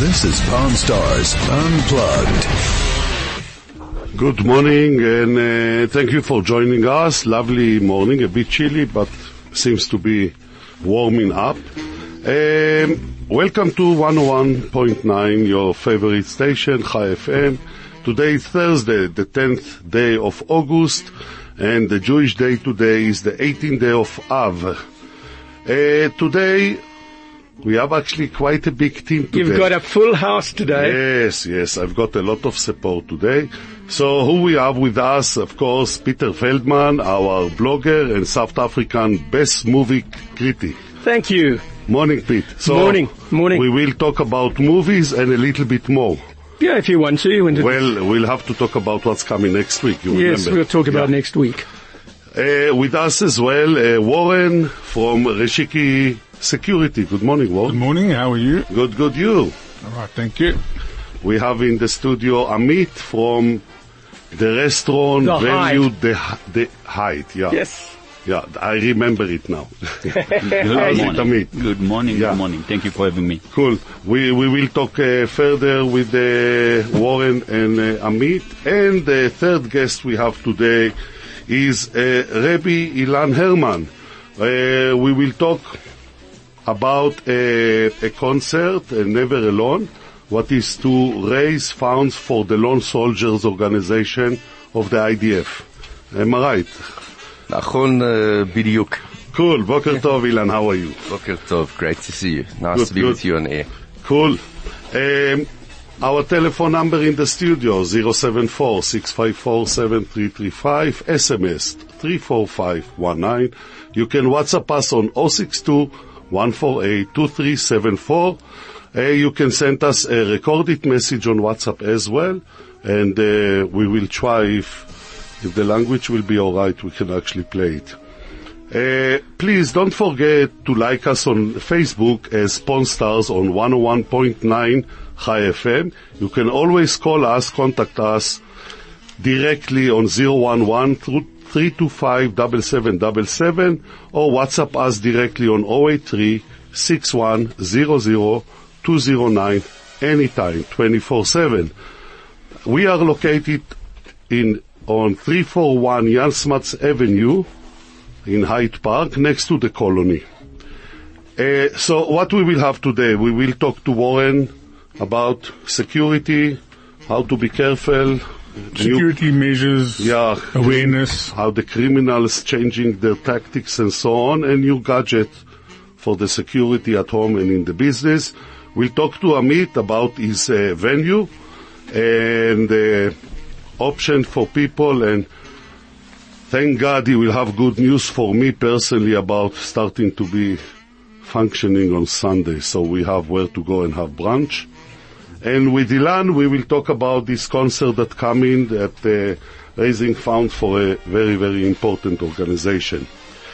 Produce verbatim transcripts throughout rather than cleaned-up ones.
This is Pawn Stars Unplugged. Good morning, and uh, thank you for joining us. Lovely morning, a bit chilly, but seems to be warming up. Um, welcome to one oh one point nine, your favorite station, Chai F M. Today is Thursday, the tenth day of August, and the Jewish day today is the eighteenth day of Av. Uh, today, we have actually quite a big team today. You've got a full house today. Yes, yes, I've got a lot of support today. So who we have with us, of course, Peter Feldman, our blogger and South African best movie critic. Thank you. Morning, Pete. So morning, morning. We will talk about movies and a little bit more. Yeah, if you want to. You want to well, we'll have to talk about what's coming next week. You yes, remember? we'll talk about yeah. next week. Uh, with us as well, uh, Warren from Reshiki Security. Good morning, Warren. Good morning. How are you? Good, good. You? All right. Thank you. We have in the studio Amit from the restaurant The Venue Hyde. The, the Hyde. Yeah. Yes. Yeah, I remember it now. Good How's it, morning. Amit? Good morning. Yeah. Good morning. Thank you for having me. Cool. We we will talk uh, further with uh, Warren and uh, Amit. And the third guest we have today is uh, Rabbi Ilan Herman. Uh, we will talk about uh, a concert, uh, Never Alone, what is to raise funds for the Lone Soldiers Organization of the I D F. Am I right? נכון בדיוק. Cool. Boker Tov, Ilan. How are you? Boker Tov. Great to see you. Nice Good, to be good. with you on air. Cool. Um, our telephone number in the studio, zero seven four, six five four, seven three three five, S M S three four five one nine. You can WhatsApp us on zero six two, one four eight, two three seven four. Uh, you can send us a recorded message on WhatsApp as well, and uh, we will try if If the language will be all right, we can actually play it. Uh, please don't forget to like us on Facebook as Pawn Stars on one oh one point nine Chai F M. You can always call us, contact us directly on zero one one, three two five, seven seven seven seven or WhatsApp us directly on zero eight three, six one zero zero, two zero nine anytime, twenty-four seven. We are located in on three forty-one Jan Smuts Avenue in Hyde Park, next to the Colony. Uh, so what we will have today, we will talk to Warren about security, how to be careful. Security new, measures, yeah, awareness. How the criminals changing their tactics and so on, and new gadget for the security at home and in the business. We'll talk to Amit about his uh, venue and uh, option for people, and thank God he will have good news for me personally about starting to be functioning on Sunday, so we have where to go and have brunch. And with Ilan, we will talk about this concert that coming at uh, raising funds for a very, very important organization.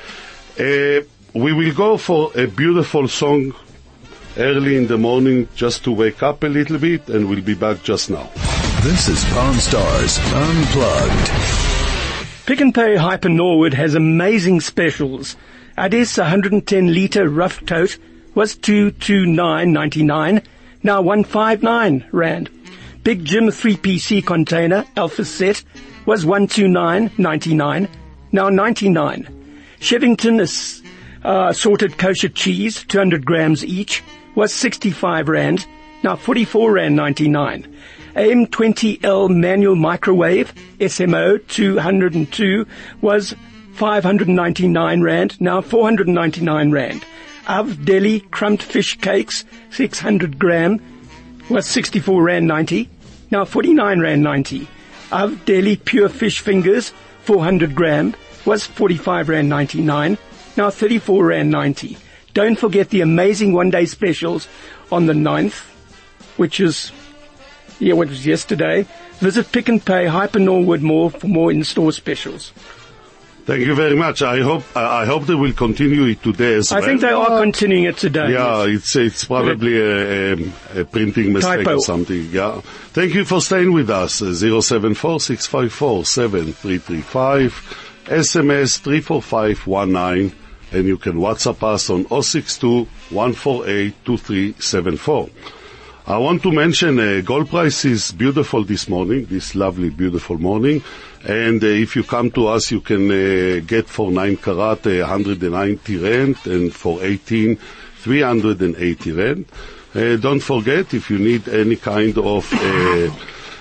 Uh, we will go for a beautiful song early in the morning just to wake up a little bit, and we'll be back just now. This is Pawn Stars Unplugged. Pick n Pay Hyper Norwood has amazing specials. Addis one hundred ten litre rough tote was two hundred twenty-nine ninety-nine, now one hundred fifty-nine rand. Big Jim three P C container Alpha set was one hundred twenty-nine ninety-nine, now ninety-nine. Shevington uh, assorted kosher cheese, two hundred grams each, was sixty-five rand, now forty-four rand ninety-nine. A M twenty L manual microwave, S M O two oh two, was five hundred ninety-nine rand, now four hundred ninety-nine rand. Av Deli crumbed fish cakes, six hundred gram, was sixty-four rand ninety, now forty-nine rand ninety. Av Deli pure fish fingers, four hundred gram, was forty-five rand ninety-nine, now thirty-four rand ninety. Don't forget the amazing one-day specials on the ninth, which is Yeah, what was yesterday. Visit Pick n Pay Hyper Norwood Mall for more in-store specials. Thank you very much. I hope I hope they will continue it today as I well. think they are continuing it today. Yeah, yes. it's it's probably a, a, a printing mistake Typo. or something. Yeah. Thank you for staying with us. Zero seven four six five four seven three three five, S M S three four five one nine, and you can WhatsApp us on zero six two one four eight two three seven four. I want to mention uh, gold price is beautiful this morning, this lovely, beautiful morning. And uh, if you come to us, you can uh, get for nine karat uh, one hundred ninety rand, and for eighteen, three hundred eighty rand. Uh, don't forget, if you need any kind of uh,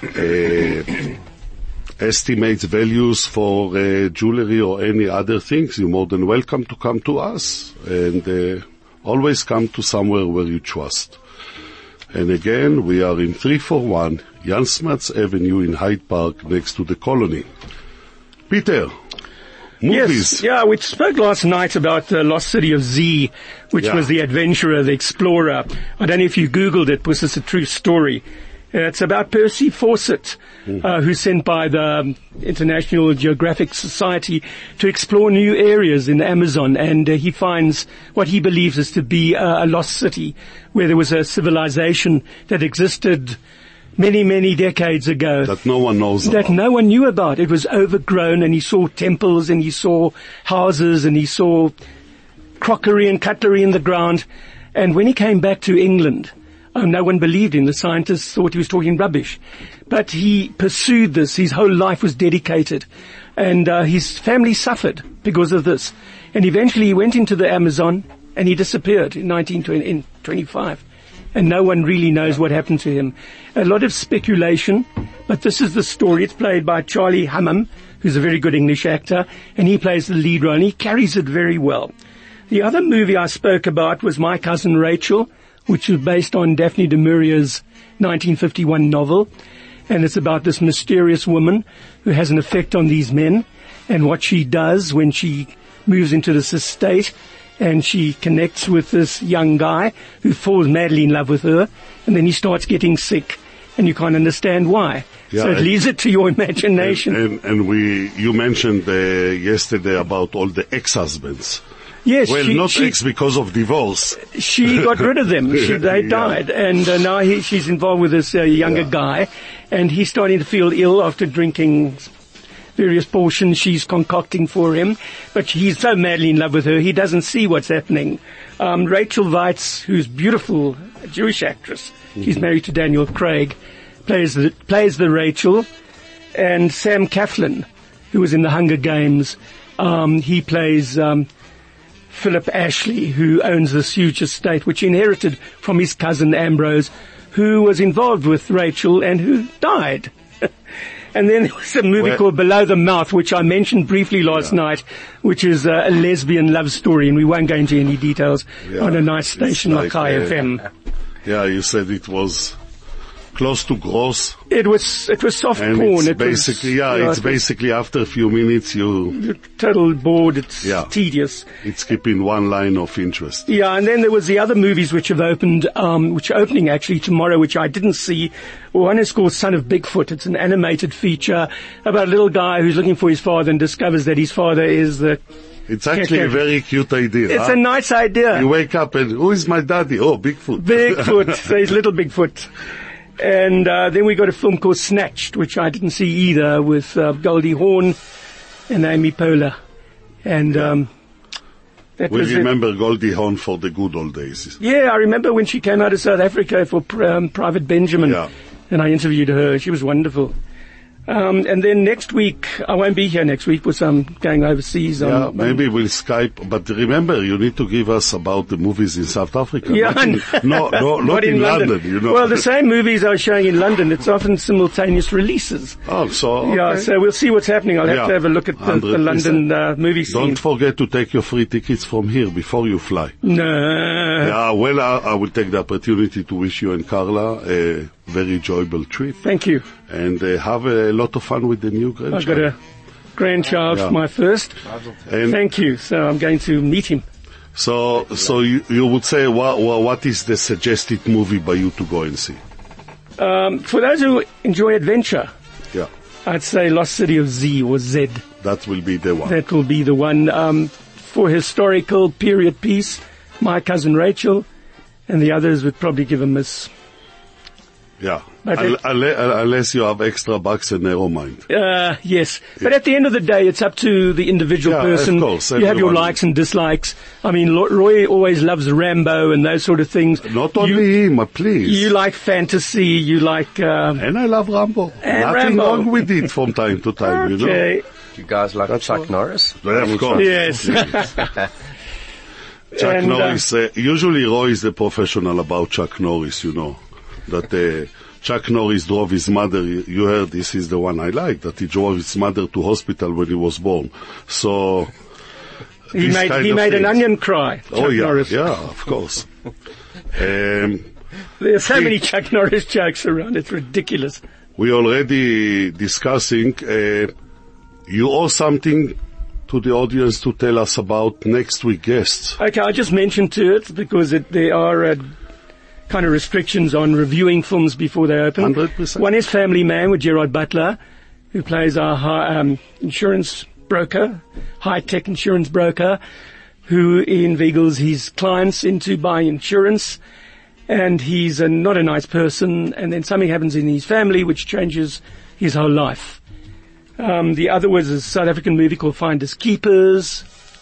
uh, estimates, values for uh, jewelry or any other things, you're more than welcome to come to us. And uh, always come to somewhere where you trust. And again, we are in three forty-one Jan Smuts Avenue in Hyde Park, next to the Colony. Peter, movies. Yes, yeah, we spoke last night about the Lost City of Z, which Yeah. was the adventurer, the explorer. I don't know if you Googled it, because it's a true story. Uh, It's about Percy Fawcett, uh, who's sent by the um, International Geographic Society to explore new areas in the Amazon, and uh, he finds what he believes is to be uh, a lost city, where there was a civilization that existed many, many decades ago. That no one knows that about. no one knew about. It was overgrown, and he saw temples, and he saw houses, and he saw crockery and cutlery in the ground. And when he came back to England, oh, no one believed him. The scientists thought he was talking rubbish. But he pursued this. His whole life was dedicated. And uh, his family suffered because of this. And eventually he went into the Amazon, and he disappeared in nineteen twenty-five. And no one really knows what happened to him. A lot of speculation, but this is the story. It's played by Charlie Hunnam, who's a very good English actor, and he plays the lead role, and he carries it very well. The other movie I spoke about was My Cousin Rachel, which is based on Daphne du Maurier's nineteen fifty-one novel. And it's about this mysterious woman who has an effect on these men, and what she does when she moves into this estate, and she connects with this young guy who falls madly in love with her, and then he starts getting sick, and you can't understand why. Yeah, so it and- leaves it to your imagination. And, and, and we, you mentioned uh, yesterday about all the ex-husbands. yes, Well, she, not she, ex because of divorce. she got rid of them. She, they Yeah. died. And uh, now he, she's involved with this uh, younger Yeah. guy, and he's starting to feel ill after drinking various portions she's concocting for him. But he's so madly in love with her, he doesn't see what's happening. Um, Rachel Weitz, who's beautiful, a Jewish actress, she's married to Daniel Craig, plays the, plays the Rachel. And Sam Claflin, who was in the Hunger Games, um, he plays... Um, Philip Ashley, who owns this huge estate, which he inherited from his cousin Ambrose, who was involved with Rachel and who died. And then there was a movie Well- called Below the Mouth, which I mentioned briefly last Yeah. night, which is uh, a lesbian love story, and we won't go into any details Yeah. on a nice station It's like like, High uh, F M. Yeah, you said it was close to gross. It was it was soft And porn. it's it basically, was, yeah, you know, it's it was basically after a few minutes you, total bored. It's Yeah. tedious. it's keeping one line of interest. Yeah, and then there was the other movies which have opened, um, which are opening actually tomorrow, which I didn't see. One is called Son of Bigfoot. It's an animated feature about a little guy who's looking for his father and discovers that his father is the... It's actually a very cute idea. It's huh? a nice idea. You wake up and, who is my daddy? Oh, Bigfoot. Bigfoot. So he's little Bigfoot. And uh, then we got a film called Snatched, which I didn't see either, with uh, Goldie Hawn and Amy Poehler. And um, that We was it. remember Goldie Hawn for the good old days. Yeah, I remember when she came out of South Africa for um, Private Benjamin, Yeah. and I interviewed her. She was wonderful. Um, and then next week, I won't be here next week because I'm going overseas. Yeah, on, maybe we'll Skype. But remember, you need to give us about the movies in South Africa. Yeah, Not in, no, no, not, in, London. You know. Well, the same movies I was showing in London, it's often simultaneous releases. Oh, so okay. Yeah, so we'll see what's happening. I'll have Yeah, to have a look at the, the one hundred percent. London uh, movie scene. Don't forget to take your free tickets from here before you fly. No. Yeah, well, I, I will take the opportunity to wish you and Carla a very enjoyable trip Thank you. and uh, have a lot of fun with the new I've got grandchild. a grandchild, Yeah. my first. And Thank you. So I'm going to meet him. so, so you, you would say, what, what is the suggested movie by you to go and see? Um, for those who enjoy adventure, Yeah, I'd say Lost City of Z or Z. that will be the one. That will be the one. Um, for historical period piece, My Cousin Rachel, and the others would probably give a miss. Yeah. But Un- it- unle- unless you have extra bucks and narrow mind. Uh, yes. But at the end of the day, it's up to the individual Yeah, person. of course, You have your everyone- likes and dislikes. I mean, Lo- Roy always loves Rambo and those sort of things. Not only You, him, uh, please. you like fantasy, you like, um, and I love Rambo. And Nothing Rambo. wrong with it from time to time, you know. okay. You guys like Chuck Norris? Yeah, of course. Yes. Chuck And, uh, Norris, uh, usually Roy is the professional about Chuck Norris, you know. That uh, Chuck Norris drove his mother, you heard this is the one I like, that he drove his mother to hospital when he was born. So, He these made, kind he of made an things. onion cry. Oh Chuck yeah, Norris. yeah, of course. um, There's so He- many Chuck Norris jokes around, it's ridiculous. we already discussing, uh, you owe something to the audience to tell us about next week's guests. Okay, I just mentioned to it because it, there are uh, kind of restrictions on reviewing films before they open. one hundred percent. One is Family Man with Gerard Butler, who plays our hi- um, insurance broker, high-tech insurance broker, who inveigles his clients into buying insurance. And he's a, not a nice person, and then something happens in his family which changes his whole life. Um, the other was a South African movie called Finders Keepers.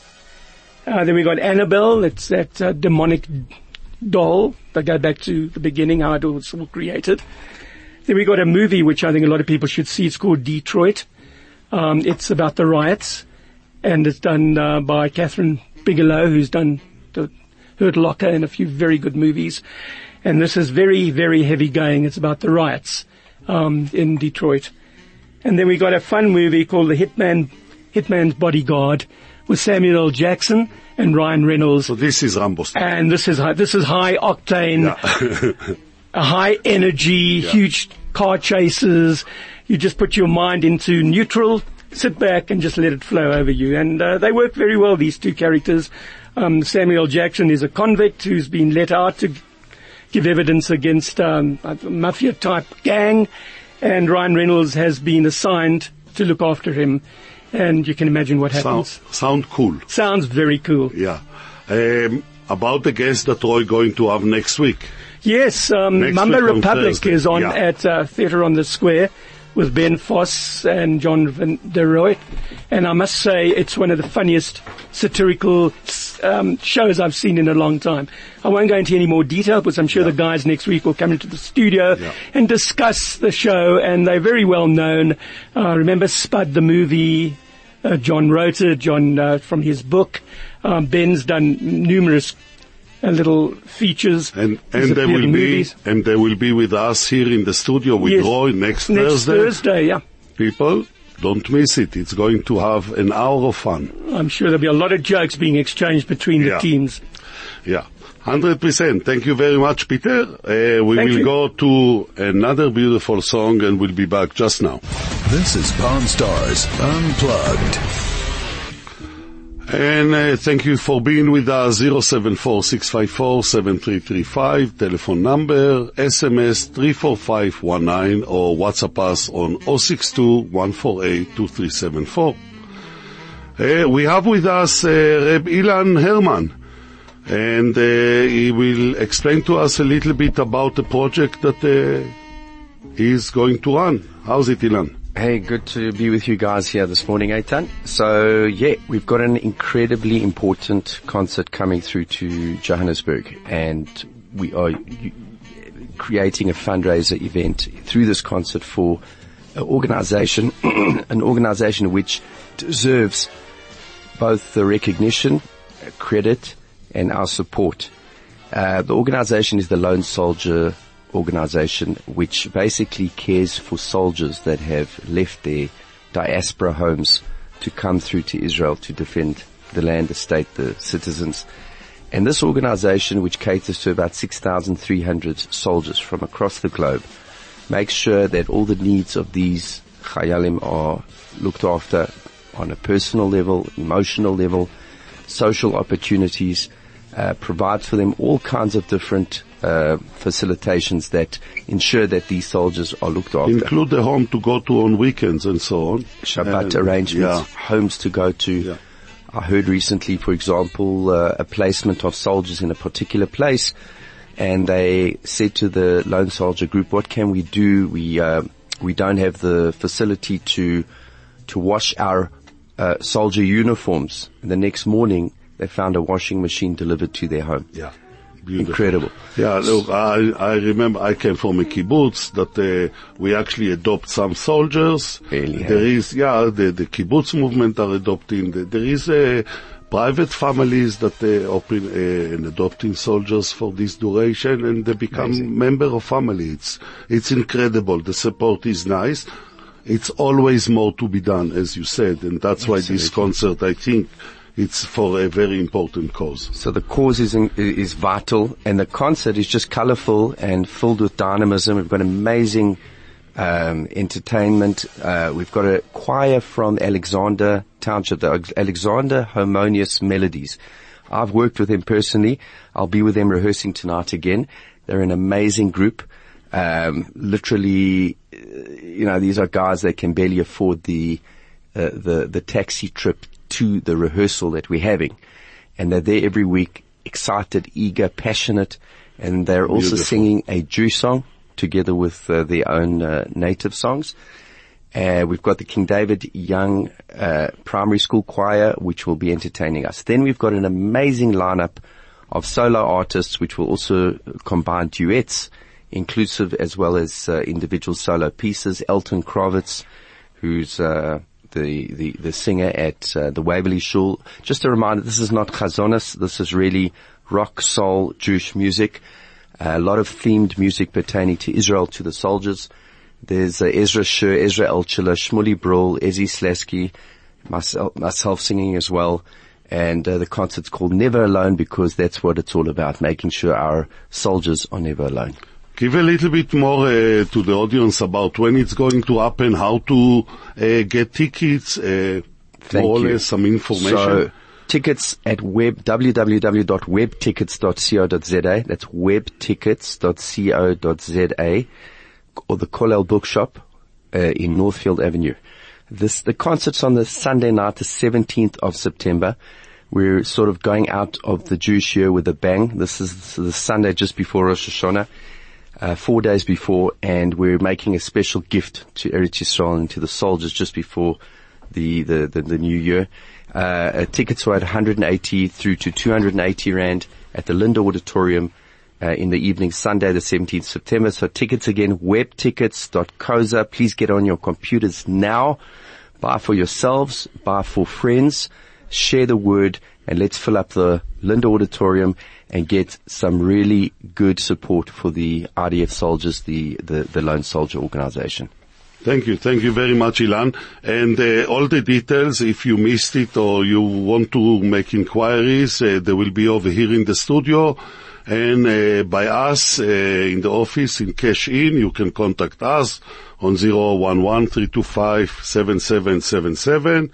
Uh, then we got Annabelle, it's that uh, demonic doll that go back to the beginning, how it was all created. Then we got a movie which I think a lot of people should see. It's called Detroit. Um, it's about the riots, and it's done uh, by Catherine Bigelow, who's done the Hurt Locker and a few very good movies. And this is very, very heavy going. It's about the riots um, in Detroit. And then we got a fun movie called The Hitman, Hitman's Bodyguard with Samuel L. Jackson and Ryan Reynolds. So this is Rambo style. And this is high, this is high octane, a high energy, huge car chases. You just put your mind into neutral, sit back and just let it flow over you. And uh, they work very well, these two characters. Um, Samuel L. Jackson is a convict who's been let out to give evidence against um, a mafia-type gang. And Ryan Reynolds has been assigned to look after him. And you can imagine what Sound, happens. sound cool. Sounds very cool. Yeah. Um, about the guest that Roy going to have next week. Yes, um, Next Mamba week on Republic Thursday, is on yeah. at uh, Theatre on the Square with Ben Foss and John Van der Rohe. And I must say it's one of the funniest satirical um, shows I've seen in a long time. I won't go into any more detail because I'm sure the guys next week will come into the studio Yeah. and discuss the show, and they're very well known. Uh, remember Spud the movie? Uh, John wrote it, John uh, from his book. Um, Ben's done numerous uh, little features. And, He's and they appeared will in be, movies. and they will be with us here in the studio with Yes. Roy next, Next Thursday. Thursday, yeah. People, don't miss it. It's going to have an hour of fun. I'm sure there'll be a lot of jokes being exchanged between the Yeah. teams. Yeah. one hundred percent. Thank you very much, Peter. Uh, we Thank will you. go to another beautiful song and we'll be back just now. This is Pawn Stars Unplugged. And uh, thank you for being with us. zero seven four six five four seven three three five, telephone number, S M S three four five one nine, or WhatsApp us on zero six two one four eight two three seven four. Uh, we have with us uh, Reb Ilan Herman, and uh, he will explain to us a little bit about the project that uh, he's going to run. How's it, Ilan? Hey, good to be with you guys here this morning, Eitan. So, yeah, we've got an incredibly important concert coming through to Johannesburg, and we are creating a fundraiser event through this concert for an organization, an organization which deserves both the recognition, credit, and our support. Uh, the organization is the Lone Soldier organization, which basically cares for soldiers that have left their diaspora homes to come through to Israel to defend the land, the state, the citizens. And this organization, which caters to about six thousand three hundred soldiers from across the globe, makes sure that all the needs of these Chayalim are looked after on a personal level, emotional level, social opportunities, uh, provides for them all kinds of different uh, facilitations that ensure that these soldiers are looked after. Include the home to go to on weekends and so on. Shabbat And, arrangements, yeah. homes to go to. Yeah. I heard recently, for example, uh, a placement of soldiers in a particular place and they said to the Lone Soldier Group, what can we do? We, uh, we don't have the facility to, to wash our, uh, soldier uniforms. And the next morning, they found a washing machine delivered to their home. Yeah. Beautiful. Incredible. Yeah, look, I, I remember I came from a kibbutz that uh, we actually adopt some soldiers. Really? There is, yeah, the, the kibbutz movement are adopting. The, there is uh, private families that uh, open uh, and adopting soldiers for this duration, and they become Amazing. member of family. It's it's incredible. The support is nice. It's always more to be done, as you said, and that's Absolutely. why this concert, I think, it's for a very important cause. So the cause is in, is vital, and the concert is just colorful and filled with dynamism. We've got amazing um, entertainment. Uh, we've got a choir from Alexander Township, the Alexander Harmonious Melodies. I've worked with them personally. I'll be with them rehearsing tonight again. They're an amazing group. Um, literally, you know, these are guys that can barely afford the uh, the the taxi trip to the rehearsal that we're having, and they're there every week, excited, eager, passionate, and they're also Beautiful. singing a Jewish song together with uh, their own uh, native songs. Uh, we've got the King David Young uh, Primary School Choir, which will be entertaining us. Then we've got an amazing lineup of solo artists, which will also combine duets, inclusive as well as uh, individual solo pieces. Elton Kravitz, who's uh, The, the, the singer at uh, the Waverly Shul. Just a reminder, this is not chazonis. This is really rock, soul, Jewish music. Uh, a lot of themed music pertaining to Israel, to the soldiers. There's uh, Ezra Shur, Ezra Elchila, Shmuley Brol, Ezi Slesky, myself, myself singing as well. And uh, the concert's called Never Alone, because that's what it's all about, making sure our soldiers are never alone. Give a little bit more uh, to the audience about when it's going to happen, how to uh, get tickets, uh, more or less some information. So, tickets at web, w w w dot web tickets dot co dot z a. That's web tickets dot co dot z a, or the Kollel Bookshop uh, in Northfield Avenue. This, the concert's on the Sunday night, the seventeenth of September. We're sort of going out of the Jewish year with a bang. This is the Sunday just before Rosh Hashanah. Uh, four days before, and we're making a special gift to Eretz Yisrael and to the soldiers just before the, the, the, the new year. Uh, tickets are at one hundred eighty through to two hundred eighty rand at the Linda Auditorium, uh, in the evening, Sunday the seventeenth of September. So tickets again, web tickets dot coza. Please get on your computers now. Buy for yourselves, buy for friends, share the word, and let's fill up the Linda Auditorium and get some really good support for the I D F soldiers, the, the, the Lone Soldier Organization. Thank you. Thank you very much, Ilan. And uh, all the details, if you missed it or you want to make inquiries, uh, they will be over here in the studio. And uh, by us uh, in the office in Cash In, you can contact us on zero one one, three two five, seven seven seven seven.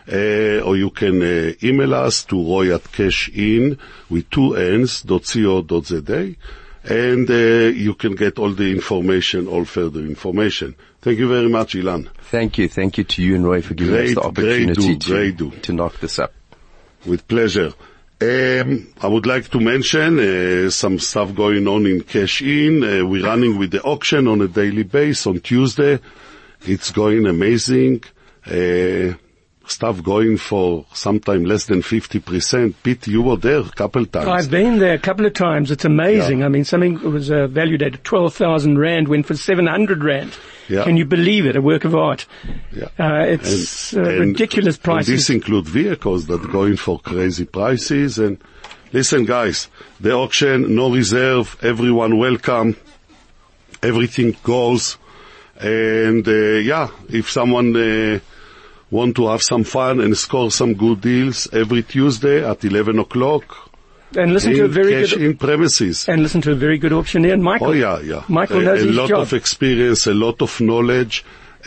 Uh, or you can uh, email us to roy at cashin with two n's dot co dot z a, and uh, you can get all the information, all further information. Thank you very much, Ilan. Thank you. Thank you to you and Roy for giving great, us the opportunity do, to, do. to knock this up. With pleasure. Um, I would like to mention uh, some stuff going on in Cash In. Uh, we're running with the auction on a daily basis on Tuesday. It's going amazing. Uh, Stuff going for sometime less than fifty percent. Pete, you were there a couple times. I've been there a couple of times. It's amazing. Yeah. I mean, something that was uh, valued at twelve thousand rand went for seven hundred rand. Yeah. Can you believe it? A work of art. Yeah. Uh, it's and, uh, and, ridiculous prices. And this includes vehicles that go in for crazy prices. And listen, guys, the auction, no reserve, everyone welcome. Everything goes. And, uh, yeah, if someone, uh, want to have some fun and score some good deals every Tuesday at eleven o'clock. And listen to a very cash good in premises. And listen to a very good auctioneer, Michael. Oh yeah, yeah. Michael a, knows a his lot job. of experience, a lot of knowledge.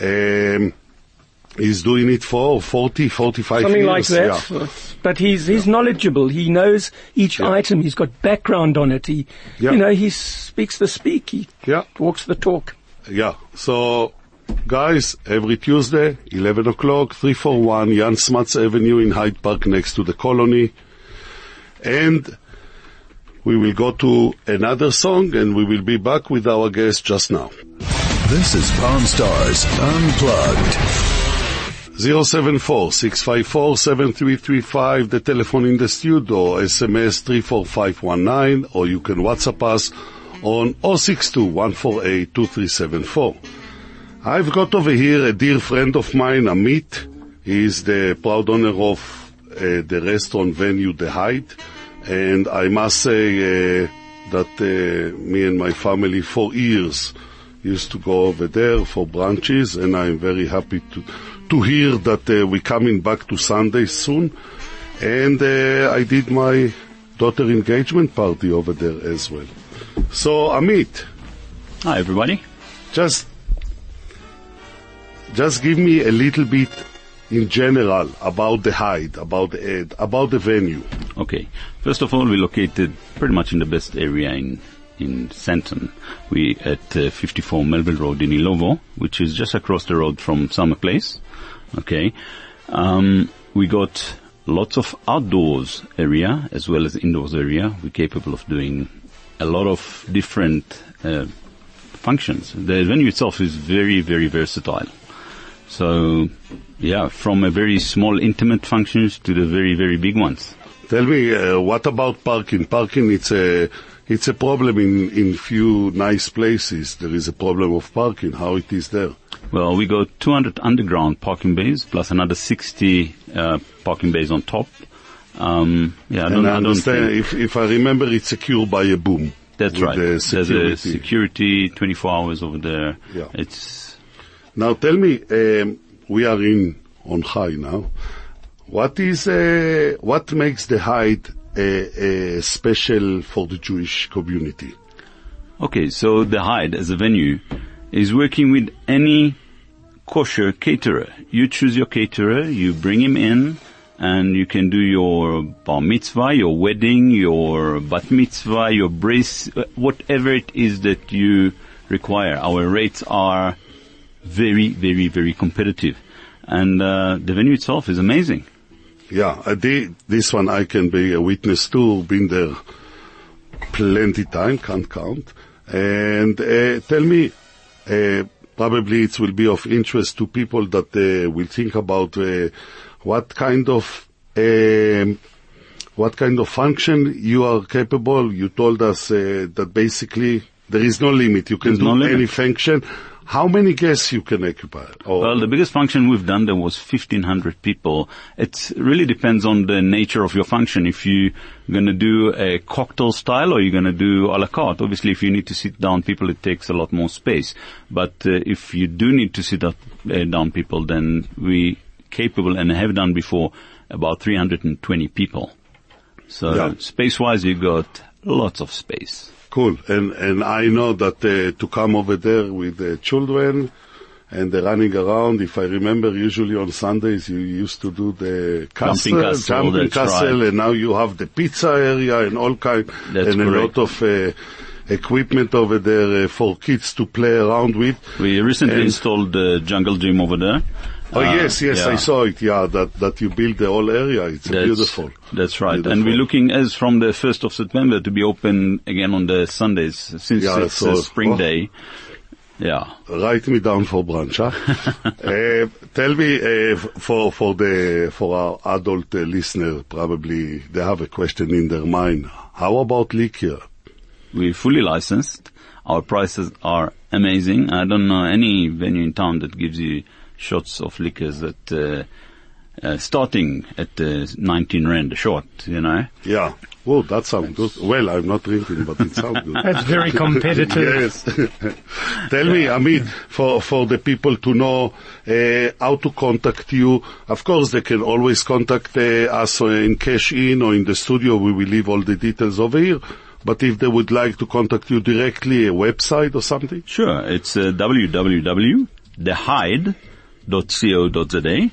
Um, he's doing it for forty, forty-five Something years. Something like that. Yeah. But he's he's yeah. knowledgeable. He knows each yeah. item. He's got background on it. He, yeah. you know, he speaks the speak. He yeah. walks the talk. Yeah. So. Guys, every Tuesday, eleven o'clock, three forty-one Jan Smuts Avenue in Hyde Park next to the Colony. And We will go to another song and we will be back with our guest just now. This is Pawn Stars Unplugged. zero seven four, six five four, seven three three five, the telephone in the studio, S M S three four five one nine, or you can WhatsApp us on zero six two, one four eight, two three seven four. I've got over here a dear friend of mine, Amit. He is the proud owner of uh, the restaurant venue, The Hyde. And I must say uh, that uh, me and my family for years used to go over there for brunches, and I'm very happy to to hear that uh, we're coming back to Sunday soon. And uh, I did my daughter engagement party over there as well. So, Amit. Hi, everybody. Just, just give me a little bit in general about the Hyde, about the ad, about the venue. Okay. First of all, we're located pretty much in the best area in in Sandton. We at uh, fifty-four Melville Road in Ilovo, which is just across the road from Summer Place. Okay. Um, we got lots of outdoors area as well as indoors area. We're capable of doing a lot of different uh, functions. The venue itself is very, very versatile. So, yeah, from a very small intimate functions to the very, very big ones. Tell me, uh, what about parking? Parking, it's a it's a problem in in few nice places. There is a problem of parking. How it is there? Well, we got two hundred underground parking bays plus another sixty uh, parking bays on top. Um, yeah, I don't, and I I don't understand. think If if I remember, it's secured by a boom. that's right. The There's a security twenty-four hours over there. Yeah. It's Now tell me, um, we are in on High now. What is uh, what makes the Hyde uh, uh, special for the Jewish community? okay. So the Hyde as a venue is working with any kosher caterer. You choose your caterer, you bring him in, and you can do your bar mitzvah, your wedding, your bat mitzvah, your bris, whatever it is that you require. Our rates are very, very, very competitive. And uh, the venue itself is amazing. Yeah, I did, this one I can be a witness to. Been there plenty time, can't count. And uh, tell me, uh, probably it will be of interest to people that uh, will think about uh, what kind of um, what kind of function you are capable. You told us uh, that basically there is no limit. You can There's do no limit. any function. How many guests you can occupy? Or Well, the biggest function we've done, there was fifteen hundred people. It really depends on the nature of your function. If you're going to do a cocktail style or you're going to do a la carte. Obviously, if you need to sit down people, it takes a lot more space. But uh, if you do need to sit up, uh, down people, then we capable and have done before about three hundred twenty people. So Yeah. space-wise, you got lots of space. Cool. And and I know that uh, to come over there with the children and they're running around, if I remember, usually on Sundays you used to do the castle, Jumping castle, jumping that's castle, right. and now you have the pizza area and all kind, That's and correct. a lot of uh, equipment over there uh, for kids to play around with. We recently And- installed the jungle gym over there. Oh Uh, yes, yes, yeah. I saw it. Yeah, that that you built the whole area. It's That's, beautiful. That's right. Beautiful. And we're looking as from the first of September to be open again on the Sundays since Yeah, it's so- a spring oh. day. Yeah. Write me down for brunch, huh? uh, tell me, uh, f- for, for the, for our adult uh, listener, probably they have a question in their mind. How about liquor? We're fully licensed. Our prices are amazing. I don't know any venue in town that gives you shots of liquors at, uh, uh, starting at uh, nineteen rand a shot, you know. Yeah. Oh, that sounds good. Well, I'm not drinking, but it sounds good. That's very competitive. Yes. Tell me, Amit, for, for the people to know uh, how to contact you. Of course, they can always contact uh, us uh, in Cash In or in the studio. We will leave all the details over here. But if they would like to contact you directly, a website or something? Sure. It's uh, w w w dot the hyde dot co dot z a.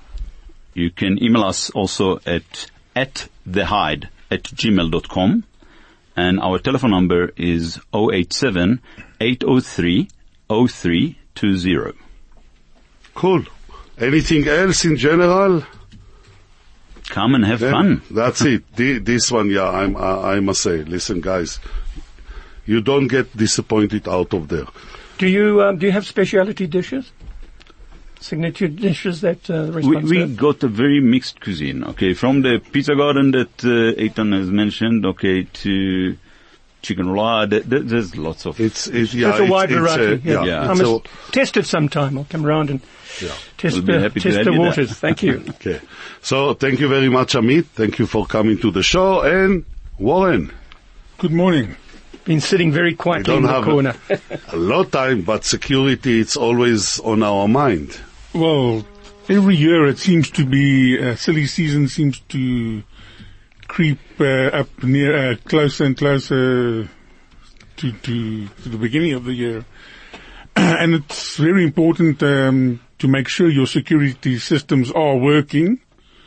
You can email us also at at thehyde at gmail dot com. And our telephone number is zero eight seven, eight zero three, zero three two zero. Cool. Anything else in general? come and have Then fun. That's it. The, this one, yeah, I'm, I, I must say, listen, guys, you don't get disappointed out of there. Do you um, do you have specialty dishes? Signature dishes that uh, the We, restaurants we have? got a very mixed cuisine, okay, from the pizza garden that uh, Eitan has mentioned, okay, to chicken roll. There, there- there's lots of... It's, it's yeah, There's a it's, wide it's, variety. uh, yeah. yeah. I it's must a- test it sometime. I'll come around and yeah. test We'll be the happy to test have the you there. waters. Thank you. Okay. So thank you very much, Amit. Thank you for coming to the show. And Warren, Good morning. Been sitting very quietly don't in the have corner. a lot of time, but security, it's always on our mind. Well, every year it seems to be, uh, silly season seems to creep uh, up near, uh, closer and closer to, to, to the beginning of the year. And it's very important um, to make sure your security systems are working.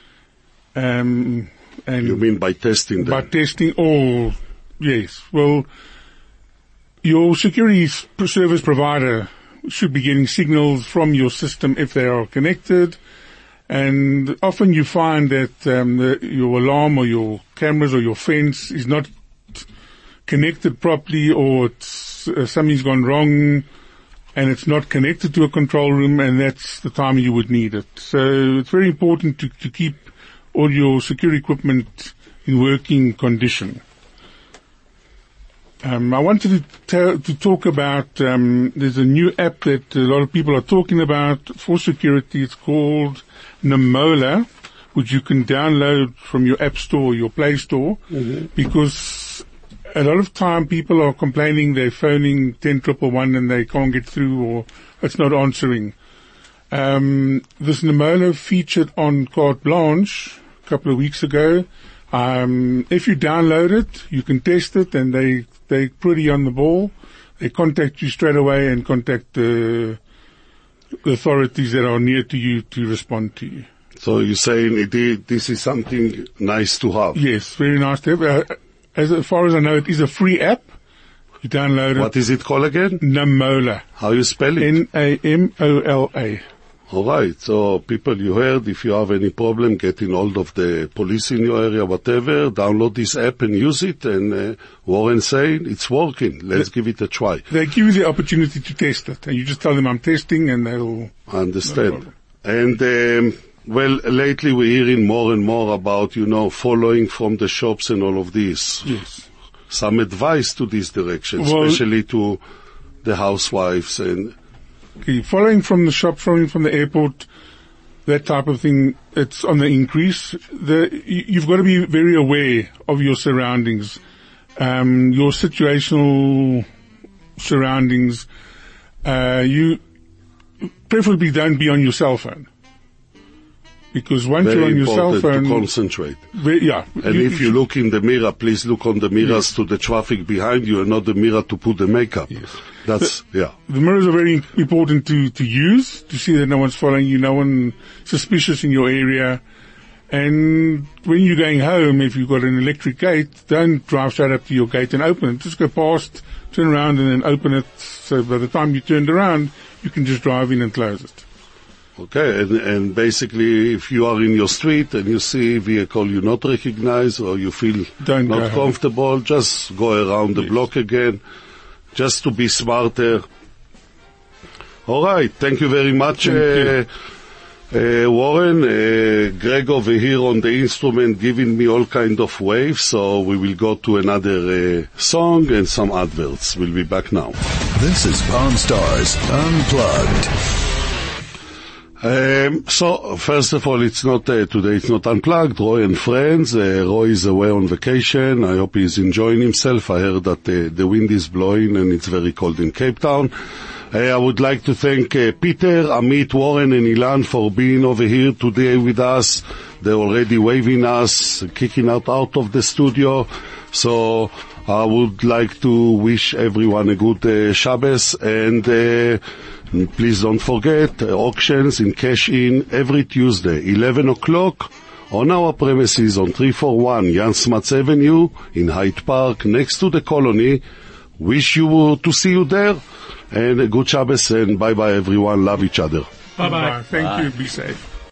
Um, and You mean by testing them? by testing all, yes. Well, your security s- service provider should be getting signals from your system if they are connected. And often you find that um, the, your alarm or your cameras or your fence is not connected properly, or it's, uh, something's gone wrong and it's not connected to a control room, and that's the time you would need it. So it's very important to, to keep all your security equipment in working condition. Um, I wanted to, tell, to talk about, um, there's a new app that a lot of people are talking about for security. It's called Namola, which you can download from your App Store or your Play Store, because a lot of time people are complaining they're phoning ten triple one and they can't get through, or it's not answering. Um, this Namola featured on Carte Blanche a couple of weeks ago. Um, if you download it, you can test it, and they, they're pretty on the ball. They contact you straight away and contact the, the authorities that are near to you to respond to you. So you're saying it, i- this is something nice to have. Yes, very nice to have. Uh, as far as I know, it is a free app. You download it. What is it called again? Namola. How you spell it? N A M O L A. All right. So people, you heard, if you have any problem getting hold of the police in your area, whatever, download this app and use it. And uh, Warren saying it's working. Let's give it a try. They give you the opportunity to test it, and you just tell them I'm testing, and they'll. I understand. problem. And um, well, lately we're hearing more and more about, you know, following from the shops and all of this. Yes. Some advice to this direction, Well- especially to the housewives and. Okay, following from the shop, following from the airport, that type of thing, it's on the increase. The, you- you've got to be very aware of your surroundings, um, your situational surroundings. Uh, you preferably don't be on your cell phone, because once you're Very on your cell important to phone, concentrate. very, yeah. And if you look in the mirror, please look on the mirrors to the traffic behind you and not the mirror to put the makeup. Yes. That's, yeah. The mirrors are very important to, to use, to see that no one's following you, no one suspicious in your area. And when you're going home, if you've got an electric gate, don't drive straight up to your gate and open it. Just go past, turn around, and then open it. So by the time you turned around, you can just drive in and close it. Okay, and, and basically if you are in your street and you see a vehicle you not recognize or you feel Don't go not home. comfortable, just go around the Yes. block again, just to be smarter. All right, thank you very much, uh, uh, Warren. Uh, Greg over here on the instrument giving me all kind of waves, so we will go to another uh, song and some adverts. We'll be back now. This is Pawn Stars Unplugged. Um, so, first of all, it's not, uh, today it's not unplugged. Roy and friends, uh, Roy is away on vacation. I hope he's enjoying himself. I heard that uh, the wind is blowing and it's very cold in Cape Town. Uh, I would like to thank uh, Peter, Amit, Warren and Ilan for being over here today with us. They're already waving us, kicking out out of the studio. So, I would like to wish everyone a good uh, Shabbos, and uh, please don't forget uh, auctions in Cash In every Tuesday, eleven o'clock on our premises on three forty-one Jan Smuts Avenue in Hyde Park next to the Colony. Wish you to see you there, and a good Shabbos, and bye bye everyone. Love each other. Bye bye. Thank you. Be safe.